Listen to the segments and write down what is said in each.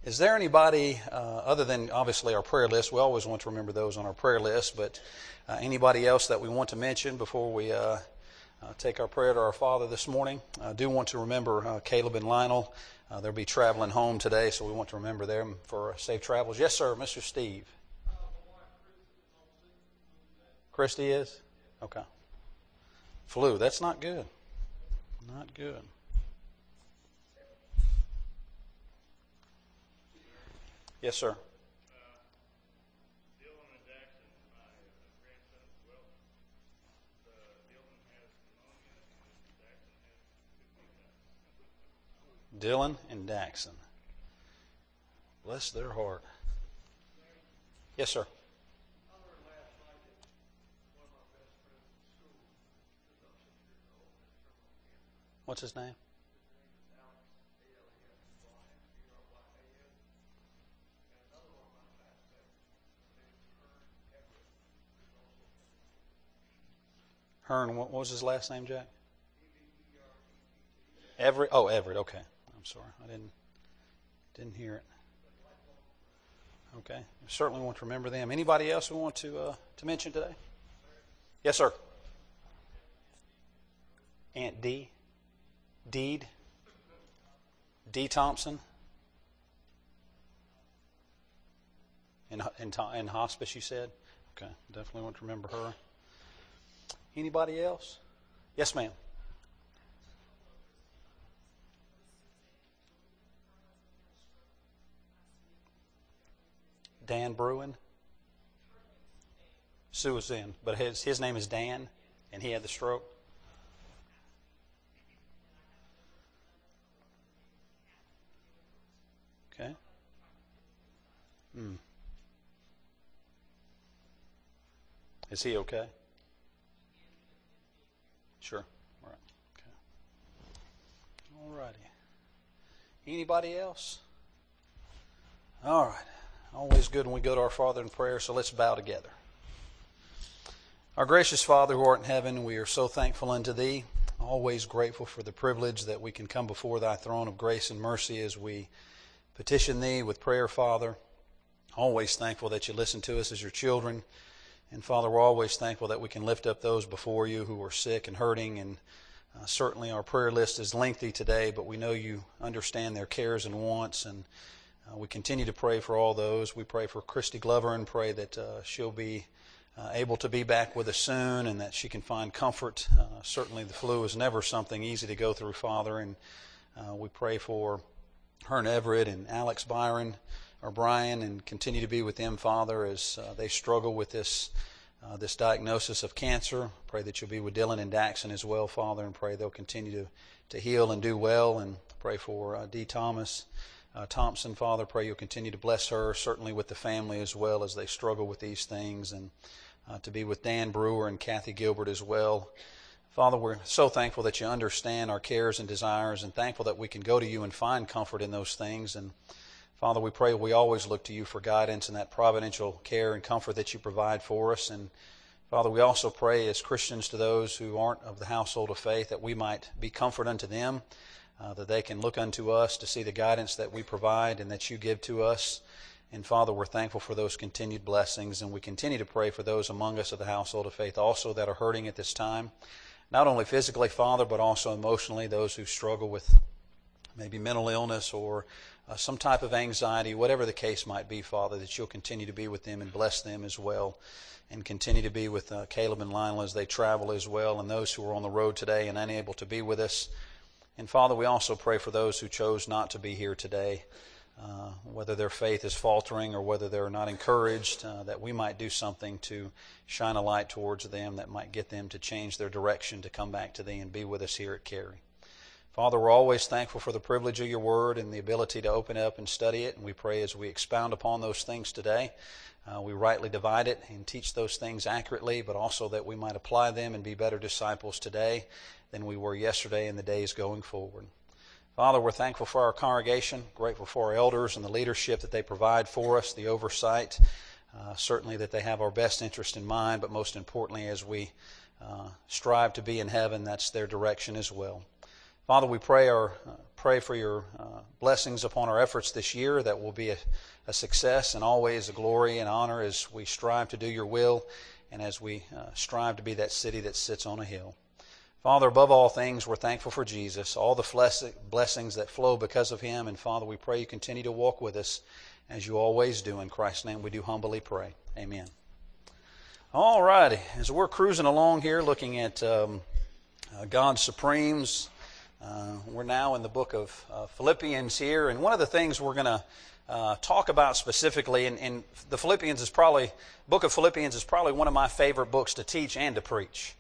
Is there anybody, other than obviously our prayer list, we always want to remember those on our prayer list, but anybody else that we want to mention before we take our prayer to our Father this morning? I do want to remember Caleb and Lionel. They'll be traveling home today, so we want to remember them for safe travels. Yes, sir, Mr. Steve. Christy is? Okay. Flu, that's not good. Not good. Yes, sir. Dylan and Daxon. Bless their heart. Yes, sir. What's his name? Hearn, what was his last name, Jack? Everett. Oh, Everett. Okay. I'm sorry. I didn't hear it. Okay. We certainly want to remember them. Anybody else we want to mention today? Yes, sir. Aunt D. D Thompson. In hospice, you said? Okay. Definitely want to remember her. Anybody else? Yes, ma'am. Dan Bruin. Sue was in, but his name is Dan, and he had the stroke. Okay. Is he okay? Sure. All right. Okay. All righty. Anybody else? All right. Always good when we go to our Father in prayer, so let's bow together. Our gracious Father who art in heaven, we are so thankful unto Thee, always grateful for the privilege that we can come before Thy throne of grace and mercy as we petition Thee with prayer, Father. Always thankful that You listen to us as Your children. And Father, we're always thankful that we can lift up those before You who are sick and hurting. And certainly our prayer list is lengthy today, but we know You understand their cares and wants. And we continue to pray for all those. We pray for Christy Glover and pray that she'll be able to be back with us soon and that she can find comfort. Certainly the flu is never something easy to go through, Father. And we pray for her and Everett and Alex Byron or Brian and continue to be with them, Father, as they struggle with this diagnosis of cancer. Pray that You'll be with Dylan and Daxon as well, Father, and pray they'll continue to heal and do well. And pray for D. Thompson, Father, pray You'll continue to bless her, certainly with the family as well as they struggle with these things, and to be with Dan Brewer and Kathy Gilbert as well. Father, we're so thankful that You understand our cares and desires and thankful that we can go to You and find comfort in those things. And Father, we pray we always look to You for guidance and that providential care and comfort that You provide for us. And Father, we also pray as Christians to those who aren't of the household of faith that we might be comfort unto them, that they can look unto us to see the guidance that we provide and that You give to us. And Father, we're thankful for those continued blessings, and we continue to pray for those among us of the household of faith also that are hurting at this time, not only physically, Father, but also emotionally, those who struggle with maybe mental illness or some type of anxiety, whatever the case might be, Father, that You'll continue to be with them and bless them as well, and continue to be with Caleb and Lionel as they travel as well, and those who are on the road today and unable to be with us. And Father, we also pray for those who chose not to be here today, whether their faith is faltering or whether they're not encouraged, that we might do something to shine a light towards them that might get them to change their direction to come back to Thee and be with us here at Cary. Father, we're always thankful for the privilege of Your Word and the ability to open it up and study it, and we pray as we expound upon those things today, we rightly divide it and teach those things accurately, but also that we might apply them and be better disciples today than we were yesterday and the days going forward. Father, we're thankful for our congregation, grateful for our elders and the leadership that they provide for us, the oversight, certainly that they have our best interest in mind, but most importantly as we strive to be in heaven, that's their direction as well. Father, we pray our pray for your blessings upon our efforts this year, that will be a success and always a glory and honor as we strive to do your will and as we strive to be that city that sits on a hill. Father, above all things, we're thankful for Jesus, all the blessings that flow because of Him. And Father, we pray you continue to walk with us as you always do. In Christ's name we do humbly pray. Amen. All righty. As we're cruising along here looking at God's Supremes, we're now in the book of Philippians here. And one of the things we're going to talk about specifically, and the book of Philippians is probably one of my favorite books to teach and to preach.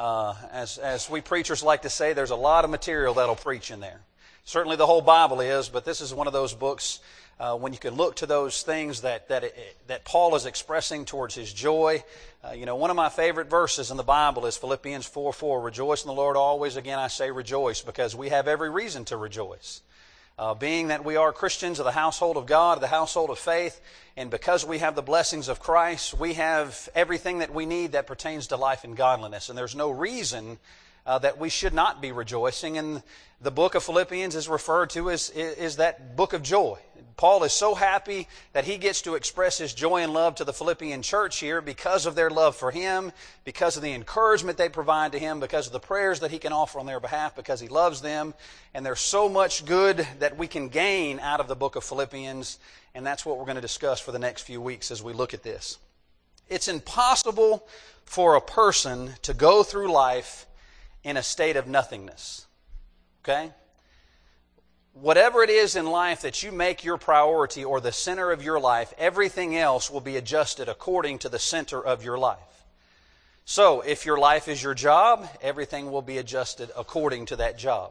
As we preachers like to say, there's a lot of material that'll preach in there. Certainly the whole Bible is, but this is one of those books when you can look to those things that Paul is expressing towards his joy. One of my favorite verses in the Bible is Philippians 4:4. Rejoice in the Lord always. Again, I say rejoice, because we have every reason to rejoice. Being that we are Christians of the household of God, of the household of faith, and because we have the blessings of Christ, we have everything that we need that pertains to life and godliness. And there's no reason that we should not be rejoicing. And the book of Philippians is referred to as that book of joy. Paul is so happy that he gets to express his joy and love to the Philippian church here because of their love for him, because of the encouragement they provide to him, because of the prayers that he can offer on their behalf, because he loves them. And there's so much good that we can gain out of the book of Philippians, and that's what we're going to discuss for the next few weeks as we look at this. It's impossible for a person to go through life in a state of nothingness. Okay? Whatever it is in life that you make your priority or the center of your life, everything else will be adjusted according to the center of your life. So, if your life is your job, everything will be adjusted according to that job.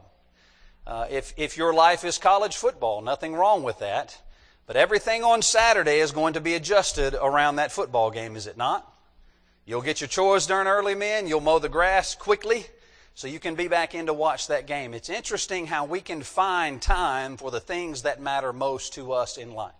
If your life is college football, nothing wrong with that. But everything on Saturday is going to be adjusted around that football game, is it not? You'll get your chores done early, men. You'll mow the grass quickly, so you can be back in to watch that game. It's interesting how we can find time for the things that matter most to us in life.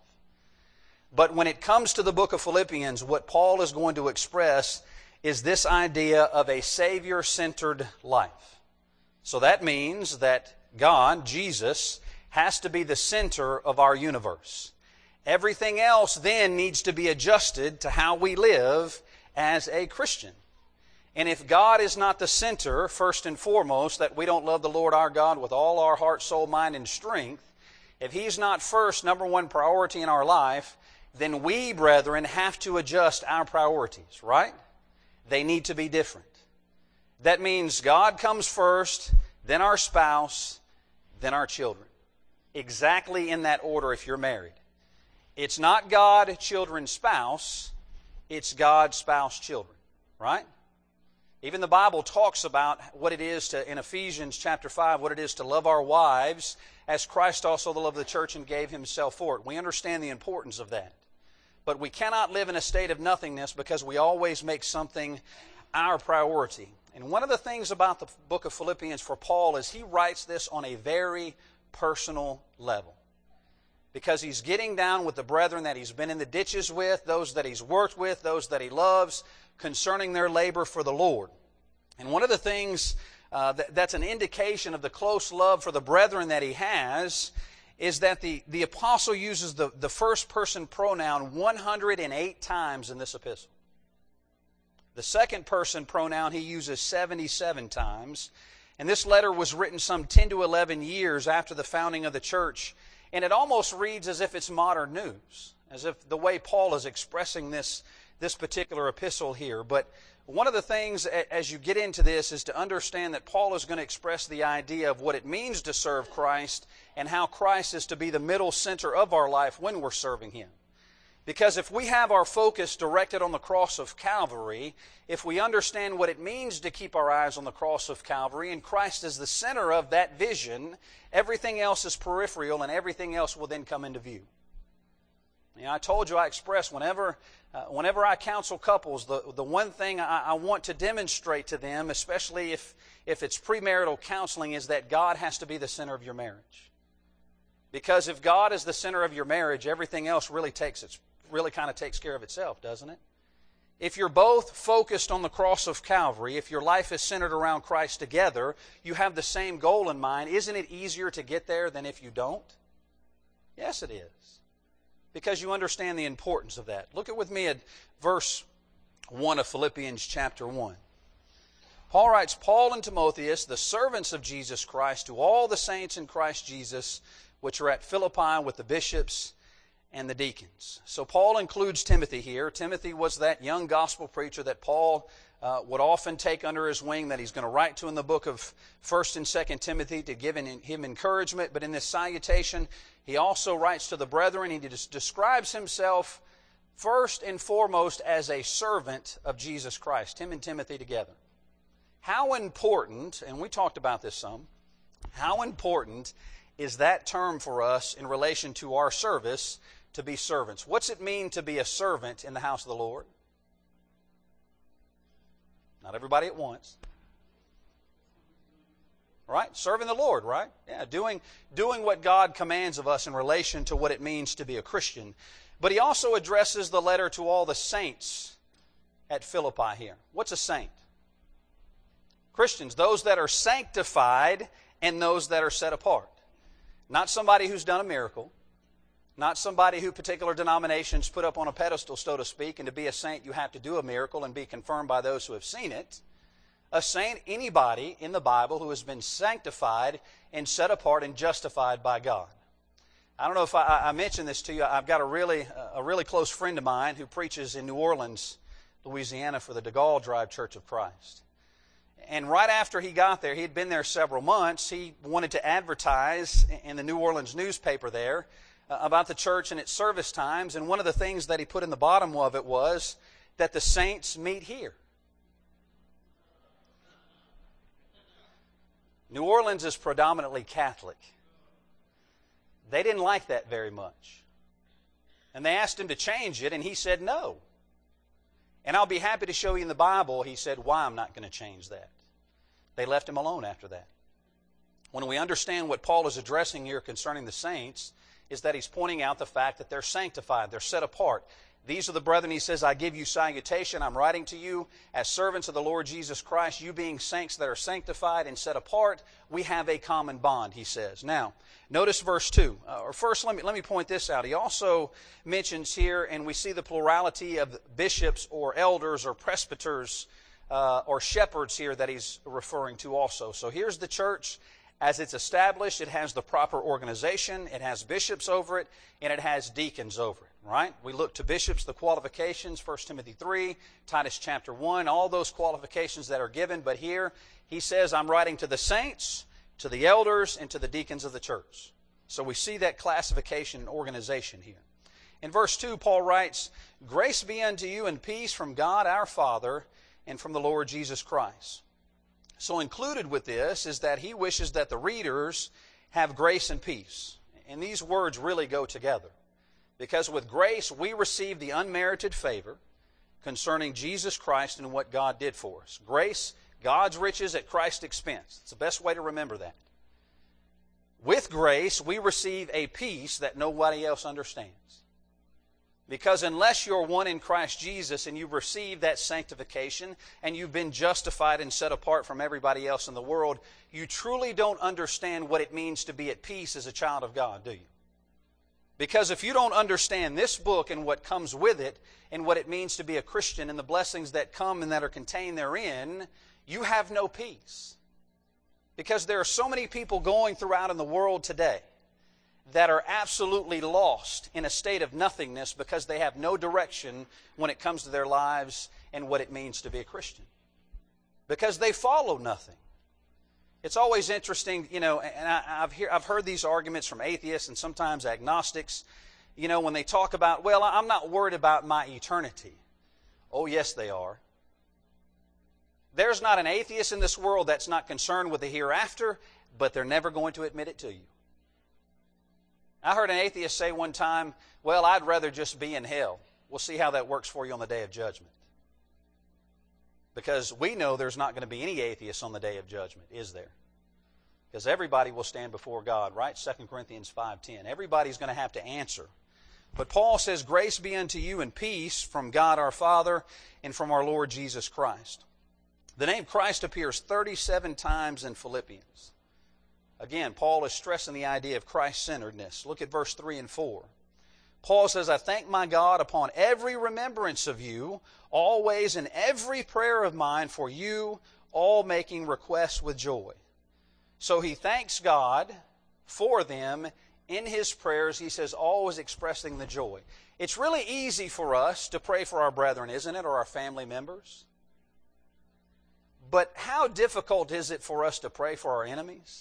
But when it comes to the book of Philippians, what Paul is going to express is this idea of a Savior-centered life. So that means that God, Jesus, has to be the center of our universe. Everything else then needs to be adjusted to how we live as a Christian. And if God is not the center, first and foremost, that we don't love the Lord our God with all our heart, soul, mind, and strength, if He's not first, number one priority in our life, then we, brethren, have to adjust our priorities, right? They need to be different. That means God comes first, then our spouse, then our children. Exactly in that order if you're married. It's not God, children, spouse. It's God, spouse, children, right? Even the Bible talks about what it is to, in Ephesians chapter 5, what it is to love our wives as Christ also loved the church and gave Himself for it. We understand the importance of that. But we cannot live in a state of nothingness because we always make something our priority. And one of the things about the book of Philippians for Paul is he writes this on a very personal level. Because he's getting down with the brethren that he's been in the ditches with, those that he's worked with, those that he loves, concerning their labor for the Lord. And one of the things that's an indication of the close love for the brethren that he has is that the apostle uses the first person pronoun 108 times in this epistle. The second person pronoun he uses 77 times. And this letter was written some 10 to 11 years after the founding of the church. And it almost reads as if it's modern news, as if the way Paul is expressing this particular epistle here. But one of the things as you get into this is to understand that Paul is going to express the idea of what it means to serve Christ and how Christ is to be the middle center of our life when we're serving Him. Because if we have our focus directed on the cross of Calvary, if we understand what it means to keep our eyes on the cross of Calvary and Christ is the center of that vision, everything else is peripheral and everything else will then come into view. I told you I express whenever I counsel couples, the one thing I want to demonstrate to them, especially if it's premarital counseling, is that God has to be the center of your marriage. Because if God is the center of your marriage, everything else really kind of takes care of itself, doesn't it? If you're both focused on the cross of Calvary, if your life is centered around Christ together, you have the same goal in mind, isn't it easier to get there than if you don't? Yes, it is. Because you understand the importance of that. Look with me at verse 1 of Philippians chapter 1. Paul writes, Paul and Timotheus, the servants of Jesus Christ, to all the saints in Christ Jesus, which are at Philippi with the bishops and the deacons. So Paul includes Timothy here. Timothy was that young gospel preacher that Paul would often take under his wing, that he's going to write to in the book of 1st and 2nd Timothy to give him encouragement. But in this salutation, he also writes to the brethren. He describes himself first and foremost as a servant of Jesus Christ, him and Timothy together. How important, and we talked about this some, how important is that term for us in relation to our service to be servants? What's it mean to be a servant in the house of the Lord? Not everybody at once. Right? Serving the Lord, right? Yeah, doing what God commands of us in relation to what it means to be a Christian. But he also addresses the letter to all the saints at Philippi here. What's a saint? Christians, those that are sanctified and those that are set apart. Not somebody who's done a miracle. Not somebody who particular denominations put up on a pedestal, so to speak, and to be a saint you have to do a miracle and be confirmed by those who have seen it. A saint, anybody in the Bible who has been sanctified and set apart and justified by God. I don't know if I mentioned this to you. I've got a really close friend of mine who preaches in New Orleans, Louisiana for the De Gaulle Drive Church of Christ. And right after he got there, he had been there several months, he wanted to advertise in the New Orleans newspaper there about the church and its service times. And one of the things that he put in the bottom of it was that the saints meet here. New Orleans is predominantly Catholic. They didn't like that very much. And they asked him to change it, and he said no. And I'll be happy to show you in the Bible, he said, why I'm not going to change that. They left him alone after that. When we understand what Paul is addressing here concerning the saints, is that he's pointing out the fact that they're sanctified, they're set apart. These are the brethren, he says, I give you salutation. I'm writing to you as servants of the Lord Jesus Christ. You being saints that are sanctified and set apart, we have a common bond, he says. Now, notice verse 2. First, let me point this out. He also mentions here, and we see the plurality of bishops or elders or presbyters or shepherds here that he's referring to also. So here's the church. As it's established, it has the proper organization, it has bishops over it, and it has deacons over it, right? We look to bishops, the qualifications, 1 Timothy 3, Titus chapter 1, all those qualifications that are given. But here, he says, I'm writing to the saints, to the elders, and to the deacons of the church. So we see that classification and organization here. In verse 2, Paul writes, Grace be unto you and peace from God our Father and from the Lord Jesus Christ. So included with this is that he wishes that the readers have grace and peace. And these words really go together. Because with grace we receive the unmerited favor concerning Jesus Christ and what God did for us. Grace, God's riches at Christ's expense. It's the best way to remember that. With grace we receive a peace that nobody else understands. Because unless you're one in Christ Jesus and you've received that sanctification and you've been justified and set apart from everybody else in the world, you truly don't understand what it means to be at peace as a child of God, do you? Because if you don't understand this book and what comes with it and what it means to be a Christian and the blessings that come and that are contained therein, you have no peace. Because there are so many people going throughout in the world today that are absolutely lost in a state of nothingness because they have no direction when it comes to their lives and what it means to be a Christian. Because they follow nothing. It's always interesting, and I've heard these arguments from atheists and sometimes agnostics, when they talk about, well, I'm not worried about my eternity. Oh, yes, they are. There's not an atheist in this world that's not concerned with the hereafter, but they're never going to admit it to you. I heard an atheist say one time, well, I'd rather just be in hell. We'll see how that works for you on the day of judgment. Because we know there's not going to be any atheists on the day of judgment, is there? Because everybody will stand before God, right? 2 Corinthians 5:10. Everybody's going to have to answer But Paul says, grace be unto you and peace from God our Father and from our Lord Jesus Christ. The name Christ appears 37 times in Philippians. Again, Paul is stressing the idea of Christ-centeredness. Look at verse 3 and 4. Paul says, I thank my God upon every remembrance of you, always in every prayer of mine for you, all making requests with joy. So he thanks God for them in his prayers. He says, always expressing the joy. It's really easy for us to pray for our brethren, isn't it, or our family members? But how difficult is it for us to pray for our enemies?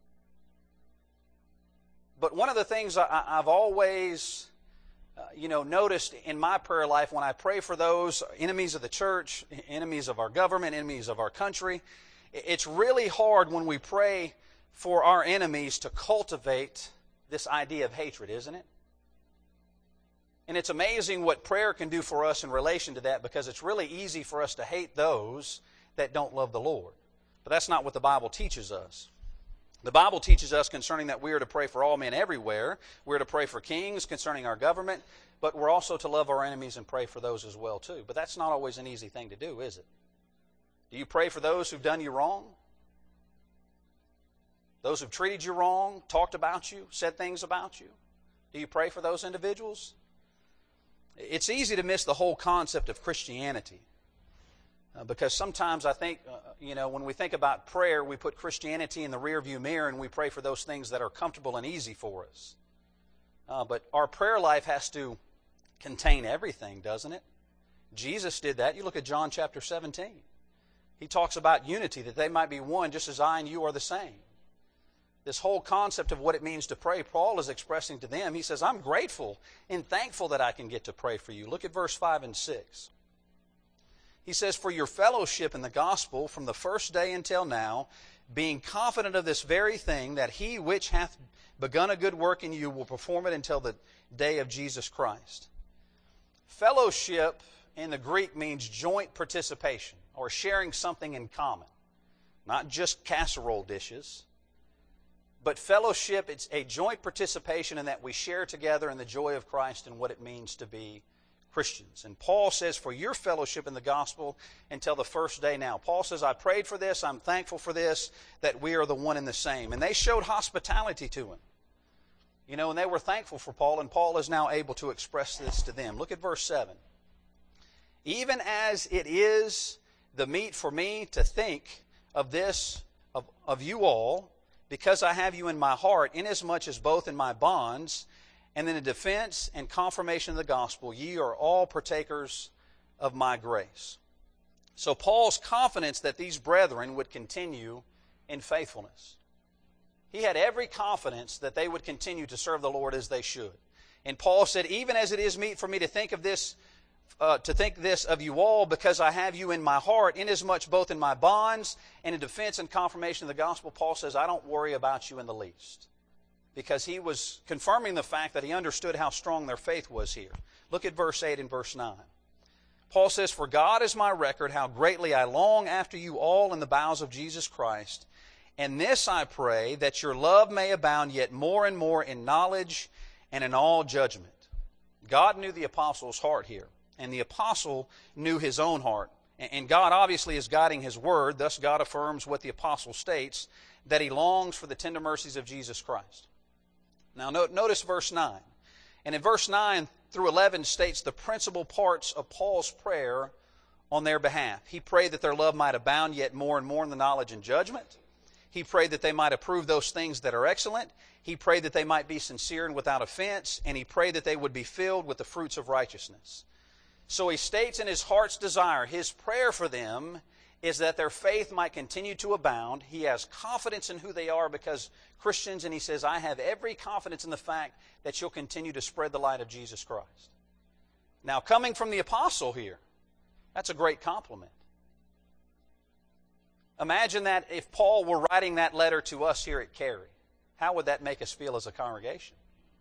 But one of the things I've always noticed in my prayer life when I pray for those enemies of the church, enemies of our government, enemies of our country, it's really hard when we pray for our enemies to cultivate this idea of hatred, isn't it? And it's amazing what prayer can do for us in relation to that, because it's really easy for us to hate those that don't love the Lord. But that's not what the Bible teaches us. The Bible teaches us concerning that we are to pray for all men everywhere. We're to pray for kings concerning our government, but we're also to love our enemies and pray for those as well too. But that's not always an easy thing to do, is it? Do you pray for those who've done you wrong? Those who've treated you wrong, talked about you, said things about you? Do you pray for those individuals? It's easy to miss the whole concept of Christianity. Because sometimes I think, when we think about prayer, we put Christianity in the rearview mirror and we pray for those things that are comfortable and easy for us. But our prayer life has to contain everything, doesn't it? Jesus did that. You look at John chapter 17. He talks about unity, that they might be one just as I and you are the same. This whole concept of what it means to pray, Paul is expressing to them. He says, I'm grateful and thankful that I can get to pray for you. Look at verse 5 and 6. He says, for your fellowship in the gospel from the first day until now, being confident of this very thing, that he which hath begun a good work in you will perform it until the day of Jesus Christ. Fellowship in the Greek means joint participation, or sharing something in common. Not just casserole dishes, but fellowship, it's a joint participation in that we share together in the joy of Christ and what it means to be Christians. And Paul says, for your fellowship in the gospel until the first day now. Paul says, I prayed for this, I'm thankful for this, that we are the one and the same. And they showed hospitality to him. And they were thankful for Paul, and Paul is now able to express this to them. Look at verse 7. Even as it is the meat for me to think of this, of you all, because I have you in my heart, inasmuch as both in my bonds and in the defense and confirmation of the gospel, ye are all partakers of my grace. So Paul's confidence that these brethren would continue in faithfulness. He had every confidence that they would continue to serve the Lord as they should. And Paul said, even as it is meet for me to think of this, of you all, because I have you in my heart, inasmuch both in my bonds and in defense and confirmation of the gospel, Paul says, I don't worry about you in the least. Because he was confirming the fact that he understood how strong their faith was here. Look at verse 8 and verse 9. Paul says, for God is my record, how greatly I long after you all in the bowels of Jesus Christ. And this I pray, that your love may abound yet more and more in knowledge and in all judgment. God knew the apostle's heart here. And the apostle knew his own heart. And God obviously is guiding his word. Thus God affirms what the apostle states, that he longs for the tender mercies of Jesus Christ. Now notice verse 9. And in verse 9 through 11 states the principal parts of Paul's prayer on their behalf. He prayed that their love might abound yet more and more in the knowledge and judgment. He prayed that they might approve those things that are excellent. He prayed that they might be sincere and without offense. And he prayed that they would be filled with the fruits of righteousness. So he states in his heart's desire, his prayer for them is that their faith might continue to abound. He has confidence in who they are because Christians, and he says, I have every confidence in the fact that you'll continue to spread the light of Jesus Christ. Now, coming from the apostle here, that's a great compliment. Imagine that if Paul were writing that letter to us here at Cary. How would that make us feel as a congregation?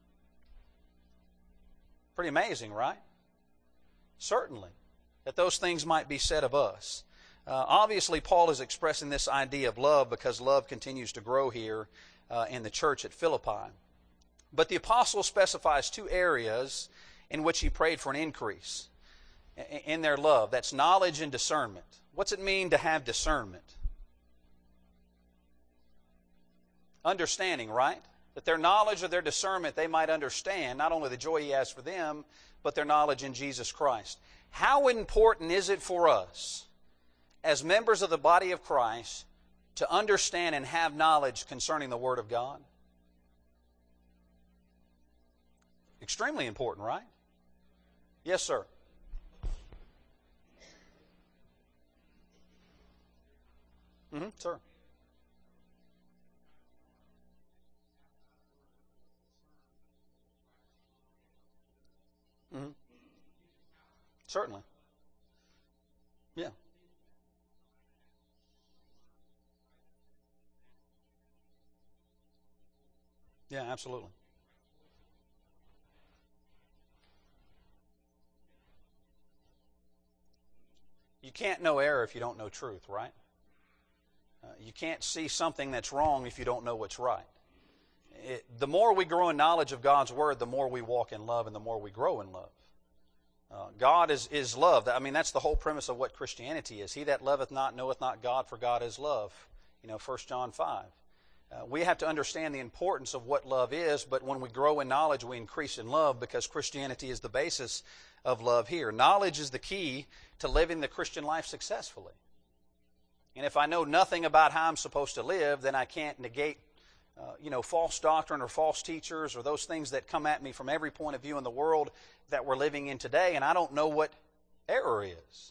Pretty amazing, right? Certainly, that those things might be said of us. Obviously, Paul is expressing this idea of love because love continues to grow here in the church at Philippi. But the apostle specifies two areas in which he prayed for an increase in their love. That's knowledge and discernment. What's it mean to have discernment? Understanding, right? That their knowledge or their discernment, they might understand not only the joy he has for them, but their knowledge in Jesus Christ. How important is it for us, as members of the body of Christ, to understand and have knowledge concerning the Word of God? Extremely important, right? Yes, sir. Sir. Certainly. Yeah. Yeah, absolutely. You can't know error if you don't know truth, right? You can't see something that's wrong if you don't know what's right. The more we grow in knowledge of God's Word, the more we walk in love and the more we grow in love. God is love. I mean, that's the whole premise of what Christianity is. He that loveth not knoweth not God, for God is love. 1 John 5. We have to understand the importance of what love is, but when we grow in knowledge, we increase in love because Christianity is the basis of love here. Knowledge is the key to living the Christian life successfully. And if I know nothing about how I'm supposed to live, then I can't negate false doctrine or false teachers or those things that come at me from every point of view in the world that we're living in today, and I don't know what error is.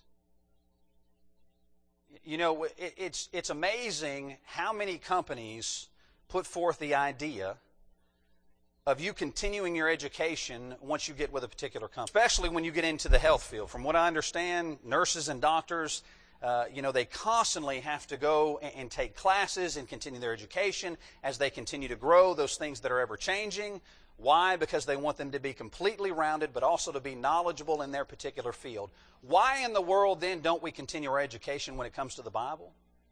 It's amazing how many companies put forth the idea of you continuing your education once you get with a particular company, especially when you get into the health field. From what I understand, nurses and doctors, they constantly have to go and take classes and continue their education as they continue to grow, those things that are ever changing. Why? Because they want them to be completely rounded, but also to be knowledgeable in their particular field. Why in the world, then, don't we continue our education when it comes to the Bible?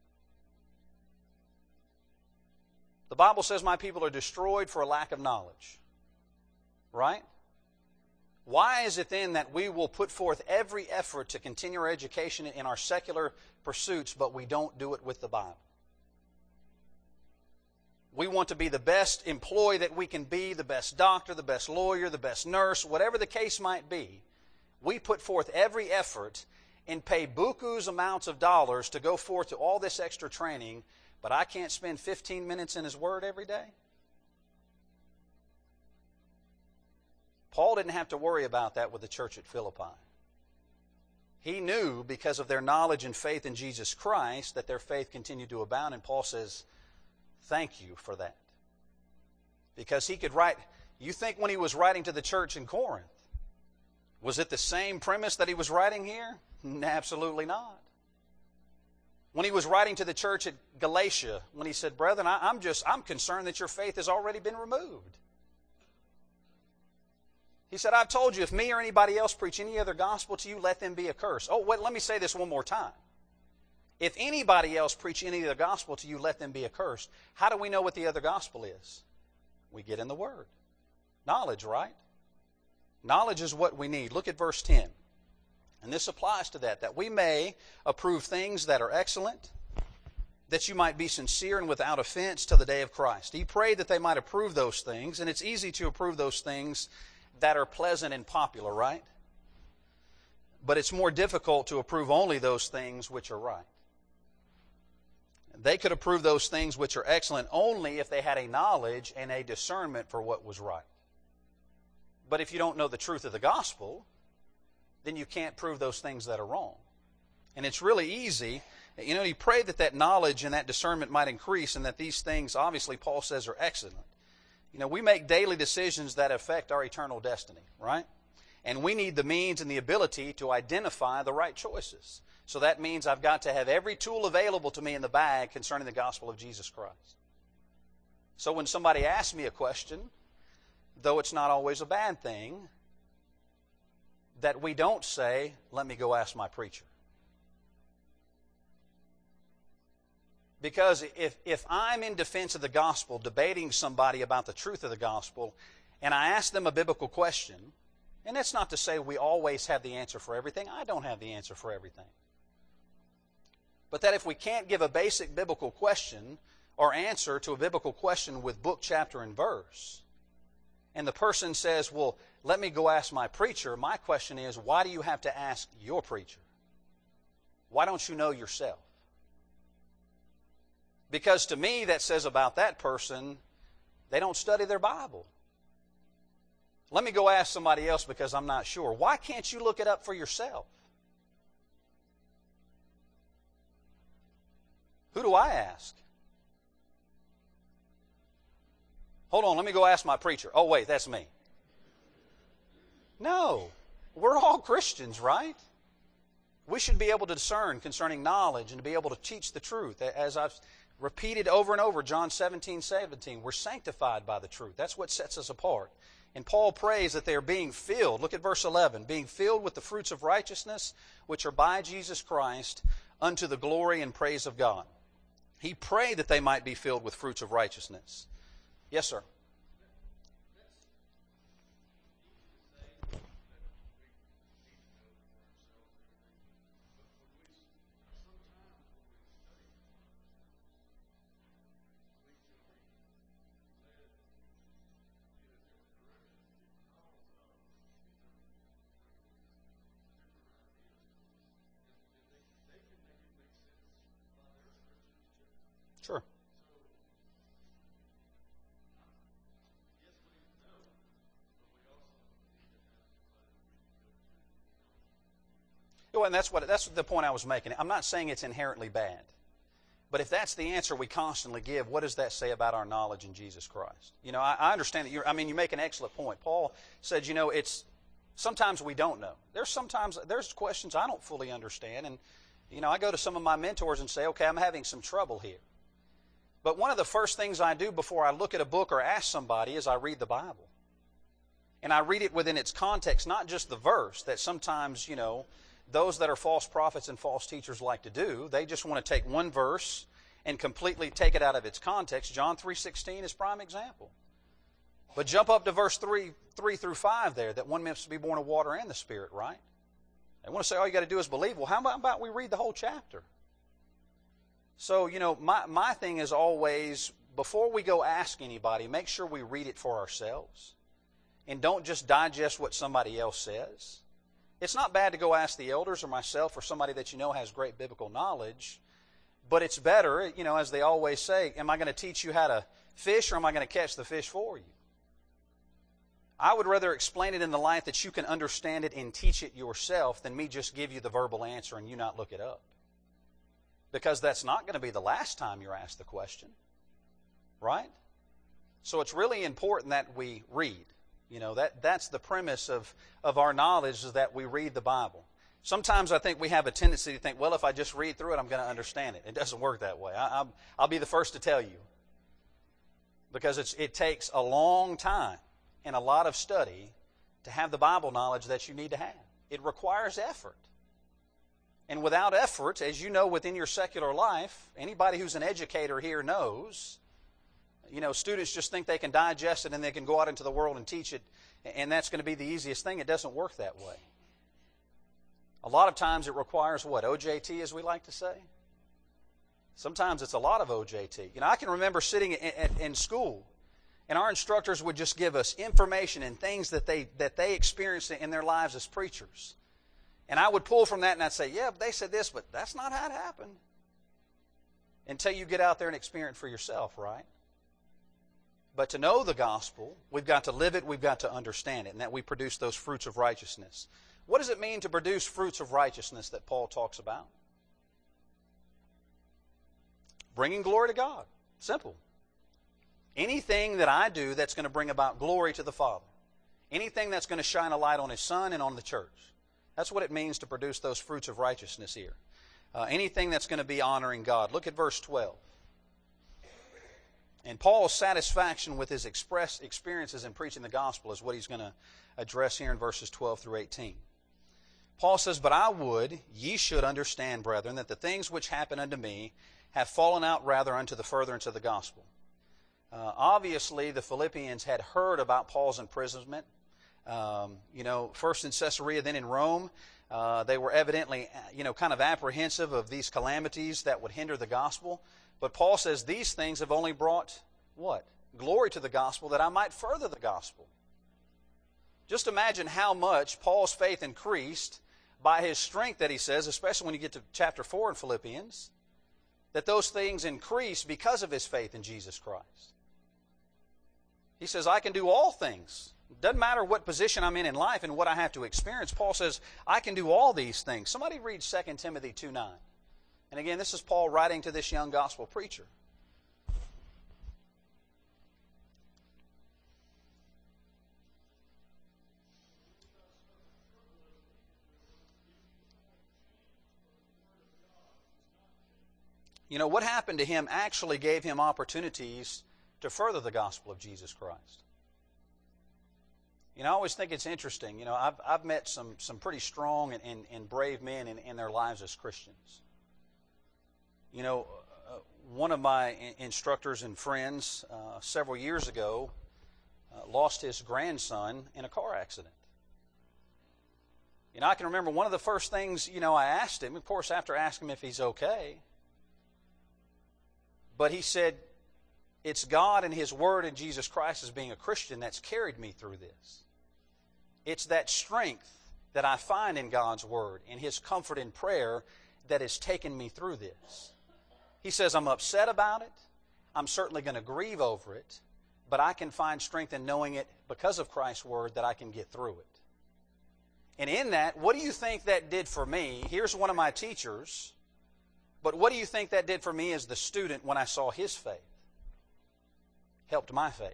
The Bible says, my people are destroyed for a lack of knowledge. Right? Why is it then that we will put forth every effort to continue our education in our secular pursuits, but we don't do it with the Bible? We want to be the best employee that we can be, the best doctor, the best lawyer, the best nurse, whatever the case might be. We put forth every effort and pay bukus amounts of dollars to go forth to all this extra training, but I can't spend 15 minutes in His Word every day? Paul didn't have to worry about that with the church at Philippi. He knew, because of their knowledge and faith in Jesus Christ, that their faith continued to abound, and Paul says, thank you for that. Because he could write, you think when he was writing to the church in Corinth, was it the same premise that he was writing here? Absolutely not. When he was writing to the church at Galatia, when he said, brethren, I'm concerned that your faith has already been removed. He said, I've told you, if me or anybody else preach any other gospel to you, let them be accursed. Oh, wait, let me say this one more time. If anybody else preach any other gospel to you, let them be accursed. How do we know what the other gospel is? We get in the Word. Knowledge, right? Knowledge is what we need. Look at verse 10. And this applies to that we may approve things that are excellent, that you might be sincere and without offense till the day of Christ. He prayed that they might approve those things, and it's easy to approve those things that are pleasant and popular, right? But it's more difficult to approve only those things which are right. They could approve those things which are excellent only if they had a knowledge and a discernment for what was right. But if you don't know the truth of the gospel, then you can't prove those things that are wrong. And it's really easy. He prayed that knowledge and that discernment might increase, and that these things, obviously, Paul says, are excellent. We make daily decisions that affect our eternal destiny, right? And we need the means and the ability to identify the right choices. So that means I've got to have every tool available to me in the bag concerning the gospel of Jesus Christ. So when somebody asks me a question, though it's not always a bad thing, that we don't say, let me go ask my preacher. Because if I'm in defense of the gospel, debating somebody about the truth of the gospel, and I ask them a biblical question, and that's not to say we always have the answer for everything. I don't have the answer for everything. But that if we can't give a basic biblical question or answer to a biblical question with book, chapter, and verse, and the person says, well, let me go ask my preacher, my question is, why do you have to ask your preacher? Why don't you know yourself? Because to me, that says about that person, they don't study their Bible. Let me go ask somebody else because I'm not sure. Why can't you look it up for yourself? Who do I ask? Hold on, let me go ask my preacher. Oh, wait, that's me. No, we're all Christians, right? We should be able to discern concerning knowledge and to be able to teach the truth. As I've repeated over and over, John 17:17, we're sanctified by the truth. That's what sets us apart. And Paul prays that they are being filled. Look at verse 11. Being filled with the fruits of righteousness, which are by Jesus Christ, unto the glory and praise of God. He prayed that they might be filled with fruits of righteousness. Yes, sir. Sure. Well, and that's the point I was making. I'm not saying it's inherently bad. But if that's the answer we constantly give, what does that say about our knowledge in Jesus Christ? You know, I understand that you make an excellent point. Paul said, it's sometimes we don't know. There's questions I don't fully understand. And, I go to some of my mentors and say, okay, I'm having some trouble here. But one of the first things I do before I look at a book or ask somebody is I read the Bible. And I read it within its context, not just the verse that sometimes, those that are false prophets and false teachers like to do. They just want to take one verse and completely take it out of its context. John 3:16 is prime example. But jump up to verse 3 through 5 there, that one must be born of water and the Spirit, right? They want to say all you got to do is believe. Well, how about we read the whole chapter? So, my thing is always, before we go ask anybody, make sure we read it for ourselves. And don't just digest what somebody else says. It's not bad to go ask the elders or myself or somebody that has great biblical knowledge. But it's better, as they always say, am I going to teach you how to fish or am I going to catch the fish for you? I would rather explain it in the light that you can understand it and teach it yourself than me just give you the verbal answer and you not look it up. Because that's not going to be the last time you're asked the question. Right? So it's really important that we read. That's the premise of our knowledge, is that we read the Bible. Sometimes I think we have a tendency to think, well, if I just read through it, I'm going to understand it. It doesn't work that way. I'll be the first to tell you. Because it takes a long time and a lot of study to have the Bible knowledge that you need to have. It requires effort. And without effort, as you know within your secular life, anybody who's an educator here knows, students just think they can digest it and they can go out into the world and teach it, and that's going to be the easiest thing. It doesn't work that way. A lot of times it requires what? OJT, as we like to say? Sometimes it's a lot of OJT. I can remember sitting in school, and our instructors would just give us information and things that they experienced in their lives as preachers. And I would pull from that and I'd say, yeah, they said this, but that's not how it happened. Until you get out there and experience it for yourself, right? But to know the gospel, we've got to live it, we've got to understand it, and that we produce those fruits of righteousness. What does it mean to produce fruits of righteousness that Paul talks about? Bringing glory to God. Simple. Anything that I do that's going to bring about glory to the Father. Anything that's going to shine a light on His Son and on the church. That's what it means to produce those fruits of righteousness here. Anything that's going to be honoring God. Look at verse 12. And Paul's satisfaction with his experiences in preaching the gospel is what he's going to address here in verses 12 through 18. Paul says, But I would ye should understand, brethren, that the things which happened unto me have fallen out rather unto the furtherance of the gospel. Obviously, the Philippians had heard about Paul's imprisonment. First in Caesarea, then in Rome. They were evidently, kind of apprehensive of these calamities that would hinder the gospel. But Paul says these things have only brought what? Glory to the gospel, that I might further the gospel. Just imagine how much Paul's faith increased by his strength that he says, especially when you get to chapter 4 in Philippians, that those things increase because of his faith in Jesus Christ. He says, I can do all things. It doesn't matter what position I'm in life and what I have to experience. Paul says, I can do all these things. Somebody read 2 Timothy 2:9. And again, this is Paul writing to this young gospel preacher. What happened to him actually gave him opportunities to further the gospel of Jesus Christ. I always think it's interesting. I've met some pretty strong and brave men in their lives as Christians. One of my instructors and friends several years ago lost his grandson in a car accident. I can remember one of the first things, I asked him, of course, after asking him if he's okay, but he said, it's God and His Word and Jesus Christ as being a Christian that's carried me through this. It's that strength that I find in God's Word and His comfort in prayer that has taken me through this. He says, I'm upset about it. I'm certainly going to grieve over it. But I can find strength in knowing it because of Christ's Word that I can get through it. And in that, what do you think that did for me? Here's one of my teachers. But what do you think that did for me as the student when I saw his faith? Helped my faith.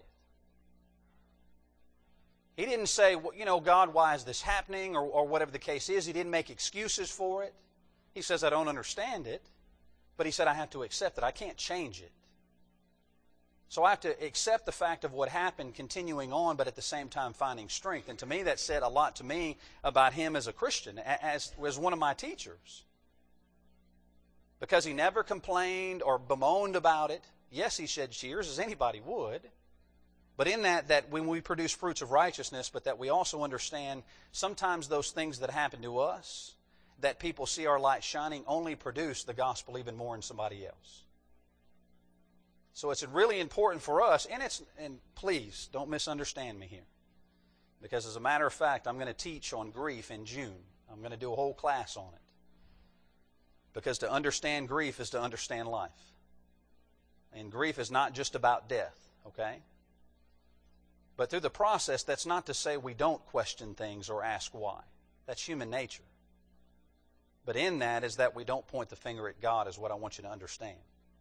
He didn't say, God, why is this happening? Or whatever the case is. He didn't make excuses for it. He says, I don't understand it. But he said, I have to accept it. I can't change it. So I have to accept the fact of what happened, continuing on, but at the same time finding strength. And to me, that said a lot to me about him as a Christian, as one of my teachers. Because he never complained or bemoaned about it. Yes, he shed tears, as anybody would. But in that when we produce fruits of righteousness, but that we also understand sometimes those things that happen to us, that people see our light shining, only produce the gospel even more in somebody else. So it's really important for us, and please don't misunderstand me here. Because as a matter of fact, I'm going to teach on grief in June. I'm going to do a whole class on it. Because to understand grief is to understand life. And grief is not just about death, okay? But through the process, that's not to say we don't question things or ask why. That's human nature. But in that is that we don't point the finger at God, is what I want you to understand.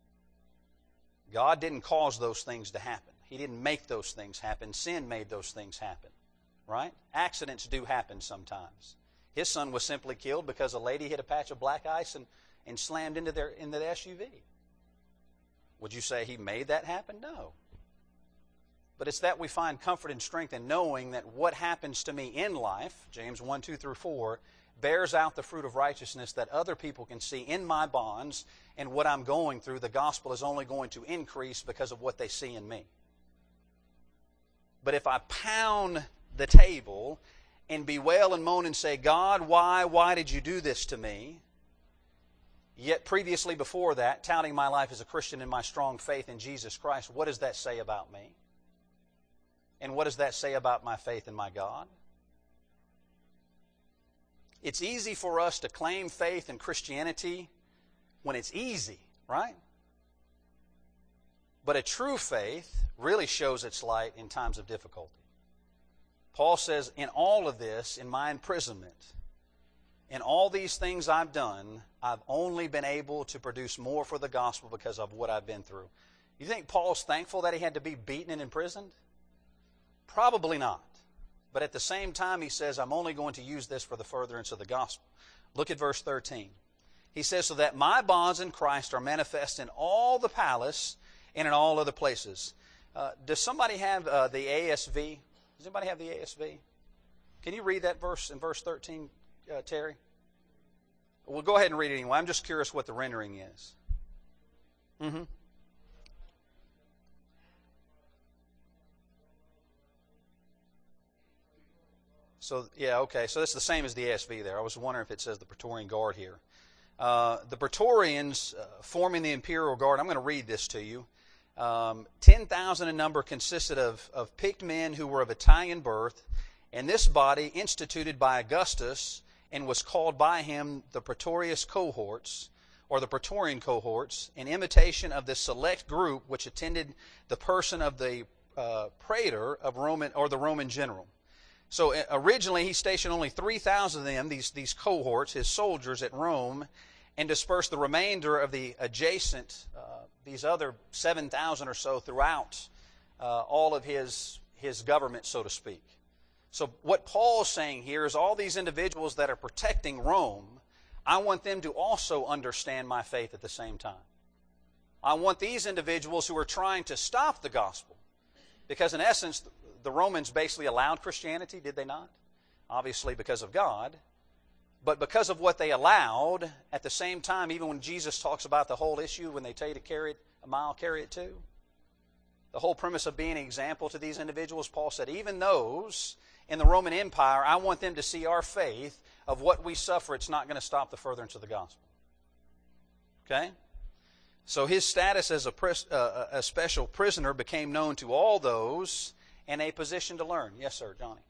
God didn't cause those things to happen. He didn't make those things happen. Sin made those things happen, right? Accidents do happen sometimes. His son was simply killed because a lady hit a patch of black ice and slammed into the SUV. Would you say he made that happen? No. But it's that we find comfort and strength in knowing that what happens to me in life, James 1, 2 through 4, bears out the fruit of righteousness that other people can see in my bonds, and what I'm going through, the gospel is only going to increase because of what they see in me. But if I pound the table and bewail and moan and say, God, why did you do this to me? Yet previously before that, touting my life as a Christian and my strong faith in Jesus Christ, what does that say about me? And what does that say about my faith in my God? It's easy for us to claim faith in Christianity when it's easy, right? But a true faith really shows its light in times of difficulty. Paul says, in all of this, in my imprisonment, in all these things I've done, I've only been able to produce more for the gospel because of what I've been through. You think Paul's thankful that he had to be beaten and imprisoned? Probably not. But at the same time, he says, I'm only going to use this for the furtherance of the gospel. Look at verse 13. He says, so that my bonds in Christ are manifest in all the palace and in all other places. Does somebody have the ASV? Does anybody have the ASV? Can you read that verse in verse 13, Terry? Well, go ahead and read it anyway. I'm just curious what the rendering is. Mm-hmm. So, yeah, okay. So it's the same as the ESV there. I was wondering if it says the Praetorian Guard here. The Praetorians forming the Imperial Guard, I'm going to read this to you. 10,000 in number, consisted of picked men who were of Italian birth, and this body, instituted by Augustus, and was called by him the Praetorius Cohorts, or the Praetorian Cohorts, in imitation of this select group which attended the person of the praetor of Roman, or the Roman general. So originally he stationed only 3,000 of them, these cohorts, his soldiers at Rome, and dispersed the remainder of the adjacent, these other 7,000 or so throughout all of his government, so to speak. So what Paul's saying here is all these individuals that are protecting Rome, I want them to also understand my faith at the same time. I want these individuals who are trying to stop the gospel, because in essence, the Romans basically allowed Christianity, did they not? Obviously because of God. But because of what they allowed, at the same time, even when Jesus talks about the whole issue, when they tell you to carry it a mile, carry it two. The whole premise of being an example to these individuals, Paul said, even those in the Roman Empire, I want them to see our faith of what we suffer. It's not going to stop the furtherance of the gospel. Okay? So his status as a special prisoner became known to all those in a position to learn. Yes, sir, Johnny.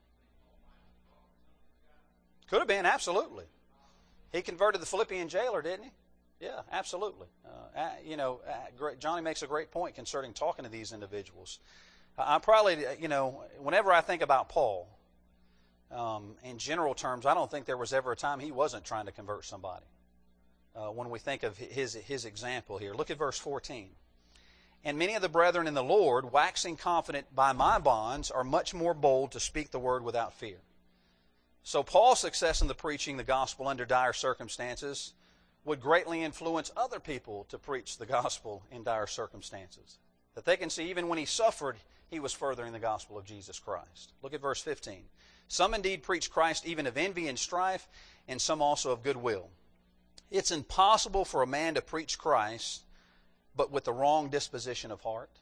Could have been, absolutely. He converted the Philippian jailer, didn't he? Yeah, absolutely. Johnny makes a great point concerning talking to these individuals. I probably, whenever I think about Paul, in general terms, I don't think there was ever a time he wasn't trying to convert somebody. When we think of his example here. Look at verse 14. And many of the brethren in the Lord, waxing confident by my bonds, are much more bold to speak the word without fear. So Paul's success in the preaching the gospel under dire circumstances would greatly influence other people to preach the gospel in dire circumstances. That they can see even when he suffered, he was furthering the gospel of Jesus Christ. Look at verse 15. Some indeed preach Christ even of envy and strife, and some also of goodwill. It's impossible for a man to preach Christ but with the wrong disposition of heart.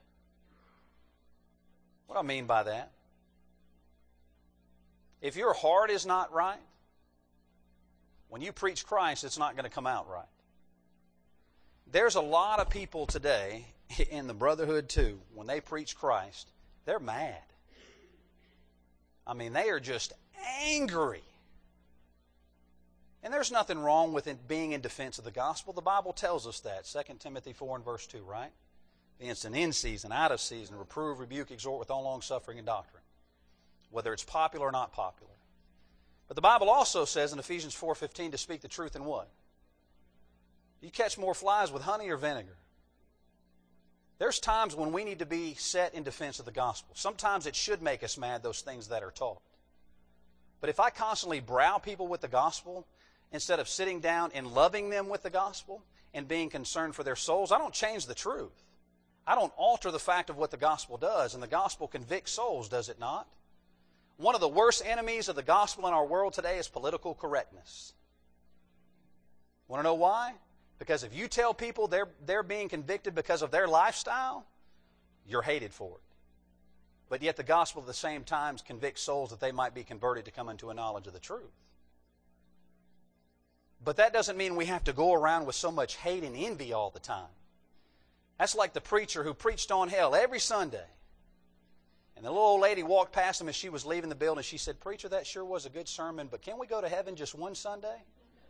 What do I mean by that? If your heart is not right, when you preach Christ, it's not going to come out right. There's a lot of people today, in the brotherhood too, when they preach Christ, they're mad. I mean, they are just angry. And there's nothing wrong with it being in defense of the gospel. The Bible tells us that. 2 Timothy 4 and verse 2, right? It's an in season, out of season, reprove, rebuke, exhort with all long suffering and doctrine. Whether it's popular or not popular. But the Bible also says in Ephesians 4:15 to speak the truth in what? You catch more flies with honey or vinegar? There's times when we need to be set in defense of the gospel. Sometimes it should make us mad, those things that are taught. But if I constantly brow people with the gospel, instead of sitting down and loving them with the gospel and being concerned for their souls, I don't change the truth. I don't alter the fact of what the gospel does, and the gospel convicts souls, does it not? One of the worst enemies of the gospel in our world today is political correctness. Want to know why? Because if you tell people they're being convicted because of their lifestyle, you're hated for it. But yet the gospel at the same time convicts souls that they might be converted to come into a knowledge of the truth. But that doesn't mean we have to go around with so much hate and envy all the time. That's like the preacher who preached on hell every Sunday. And the little old lady walked past him as she was leaving the building. She said, "Preacher, that sure was a good sermon, but can we go to heaven just one Sunday?"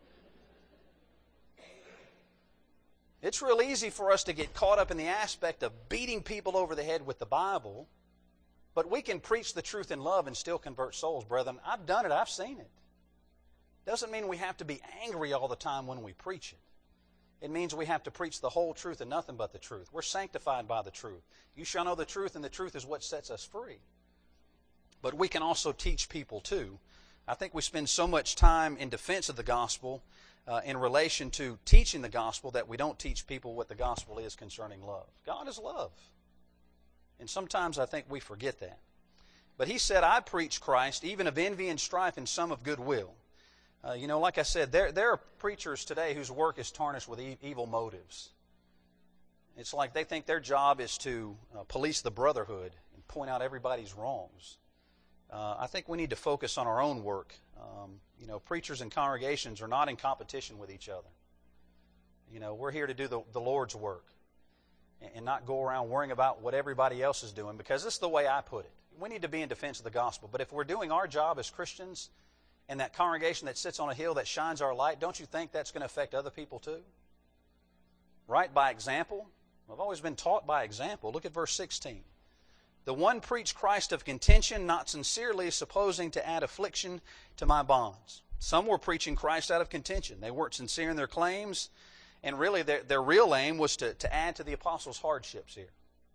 It's real easy for us to get caught up in the aspect of beating people over the head with the Bible, but we can preach the truth in love and still convert souls, brethren. I've done it. I've seen it. Doesn't mean we have to be angry all the time when we preach it. It means we have to preach the whole truth and nothing but the truth. We're sanctified by the truth. You shall know the truth, and the truth is what sets us free. But we can also teach people too. I think we spend so much time in defense of the gospel in relation to teaching the gospel that we don't teach people what the gospel is concerning love. God is love. And sometimes I think we forget that. But he said, I preach Christ, even of envy and strife, and some of goodwill. Like I said, there are preachers today whose work is tarnished with evil motives. It's like they think their job is to police the brotherhood and point out everybody's wrongs. I think we need to focus on our own work. Preachers and congregations are not in competition with each other. We're here to do the Lord's work and not go around worrying about what everybody else is doing, because this is the way I put it. We need to be in defense of the gospel. But if we're doing our job as Christians and that congregation that sits on a hill that shines our light, don't you think that's going to affect other people too? Right? By example. I've always been taught by example. Look at verse 16. The one preached Christ of contention, not sincerely, supposing to add affliction to my bonds. Some were preaching Christ out of contention. They weren't sincere in their claims, and really their real aim was to add to the apostles' hardships here.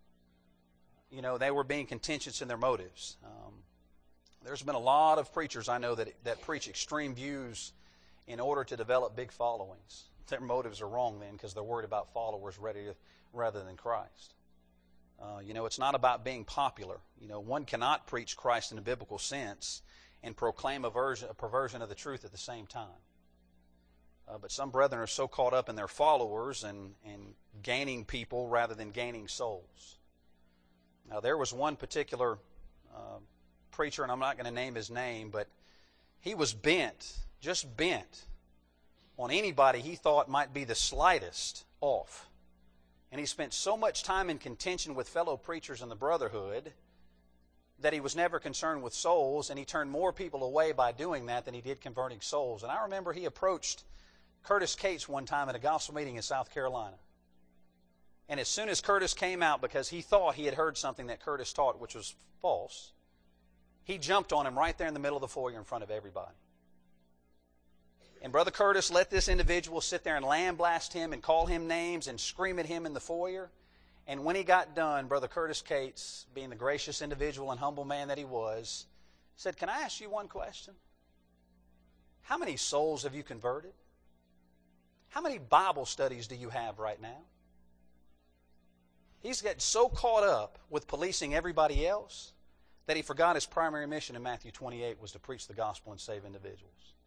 They were being contentious in their motives. There's been a lot of preachers I know that preach extreme views in order to develop big followings. Their motives are wrong then, because they're worried about followers rather than Christ. It's not about being popular. One cannot preach Christ in a biblical sense and proclaim a perversion of the truth at the same time. But some brethren are so caught up in their followers and gaining people rather than gaining souls. Now, there was one particular preacher, and I'm not going to name his name, but he was just bent on anybody he thought might be the slightest off. And he spent so much time in contention with fellow preachers in the brotherhood that he was never concerned with souls, and he turned more people away by doing that than he did converting souls. And I remember he approached Curtis Cates one time at a gospel meeting in South Carolina. And as soon as Curtis came out, because he thought he had heard something that Curtis taught which was false, he jumped on him right there in the middle of the foyer in front of everybody. And Brother Curtis let this individual sit there and lambaste him and call him names and scream at him in the foyer. And when he got done, Brother Curtis Cates, being the gracious individual and humble man that he was, said, "Can I ask you one question? How many souls have you converted? How many Bible studies do you have right now?" He's got so caught up with policing everybody else that he forgot his primary mission in Matthew 28 was to preach the gospel and save individuals.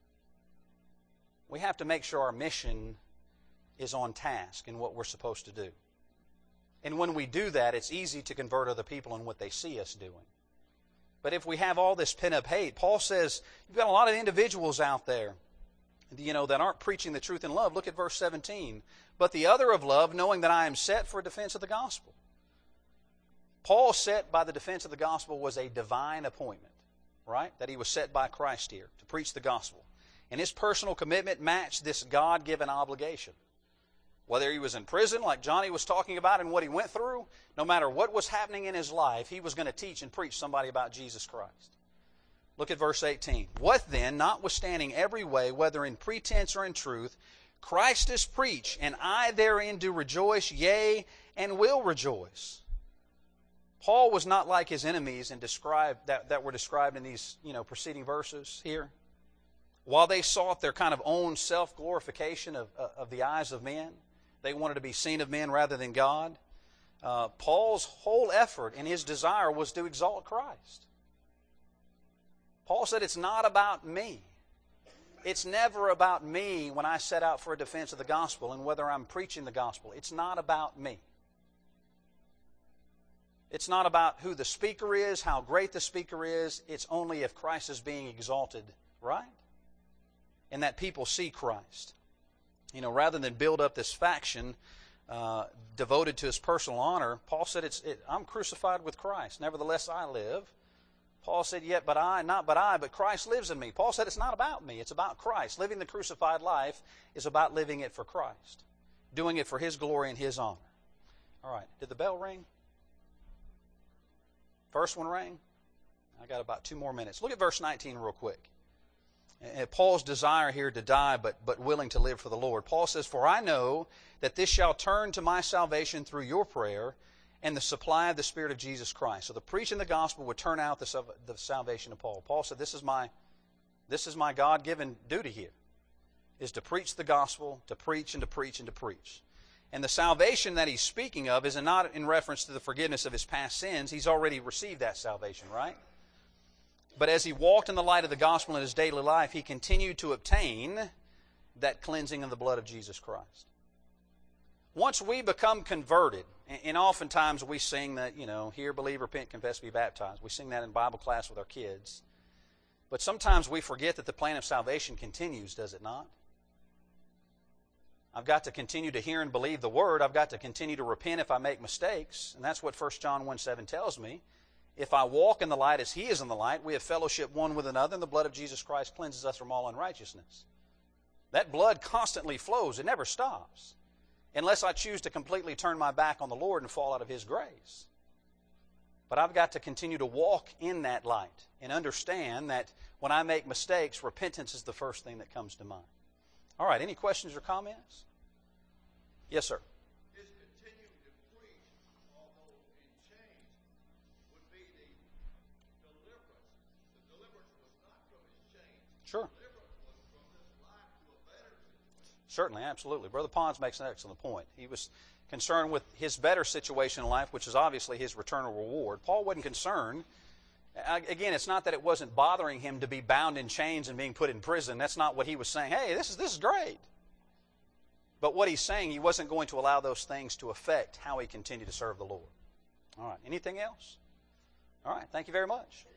We have to make sure our mission is on task in what we're supposed to do. And when we do that, it's easy to convert other people in what they see us doing. But if we have all this pent-up hate, Paul says, you've got a lot of individuals out there, that aren't preaching the truth in love. Look at verse 17. But the other of love, knowing that I am set for a defense of the gospel. Paul set by the defense of the gospel was a divine appointment, right? That he was set by Christ here to preach the gospel. And his personal commitment matched this God-given obligation. Whether he was in prison, like Johnny was talking about, and what he went through, no matter what was happening in his life, he was going to teach and preach somebody about Jesus Christ. Look at verse 18. What then, notwithstanding every way, whether in pretense or in truth, Christ is preached, and I therein do rejoice, yea, and will rejoice. Paul was not like his enemies and that were described in these preceding verses here. While they sought their kind of own self-glorification of the eyes of men, they wanted to be seen of men rather than God. Paul's whole effort and his desire was to exalt Christ. Paul said, it's not about me. It's never about me when I set out for a defense of the gospel and whether I'm preaching the gospel. It's not about me. It's not about who the speaker is, how great the speaker is. It's only if Christ is being exalted, right? And that people see Christ. Rather than build up this faction devoted to his personal honor, Paul said, I'm crucified with Christ. Nevertheless, I live. Paul said, not I, but Christ lives in me. Paul said, it's not about me. It's about Christ. Living the crucified life is about living it for Christ. Doing it for His glory and His honor. All right. Did the bell ring? First one rang? I got about 2 more minutes. Look at verse 19 real quick. Paul's desire here to die, but willing to live for the Lord. Paul says, for I know that this shall turn to my salvation through your prayer and the supply of the Spirit of Jesus Christ. So the preaching the gospel would turn out the salvation of Paul. Paul said, this is my God-given duty here, is to preach the gospel, to preach and to preach and to preach. And the salvation that he's speaking of is not in reference to the forgiveness of his past sins. He's already received that salvation, right? But as he walked in the light of the gospel in his daily life, he continued to obtain that cleansing of the blood of Jesus Christ. once we become converted, and oftentimes we sing that, hear, believe, repent, confess, be baptized. We sing that in Bible class with our kids. But sometimes we forget that the plan of salvation continues, does it not? I've got to continue to hear and believe the Word. I've got to continue to repent if I make mistakes. And that's what 1 John 1:7 tells me. If I walk in the light as He is in the light, we have fellowship one with another, and the blood of Jesus Christ cleanses us from all unrighteousness. That blood constantly flows. It never stops. Unless I choose to completely turn my back on the Lord and fall out of His grace. But I've got to continue to walk in that light and understand that when I make mistakes, repentance is the first thing that comes to mind. All right, any questions or comments? Yes, sir. His continuing to preach, although in chains, would be the deliverance. The deliverance was not from his chains. Sure. The deliverance was from this life to a better situation. Certainly, absolutely. Brother Pons makes an excellent point. He was concerned with his better situation in life, which is obviously his eternal reward. Paul wasn't concerned. Again, it's not that it wasn't bothering him to be bound in chains and being put in prison. That's not what he was saying. Hey, this is great. But what he's saying, he wasn't going to allow those things to affect how he continued to serve the Lord. All right, anything else? All right, thank you very much.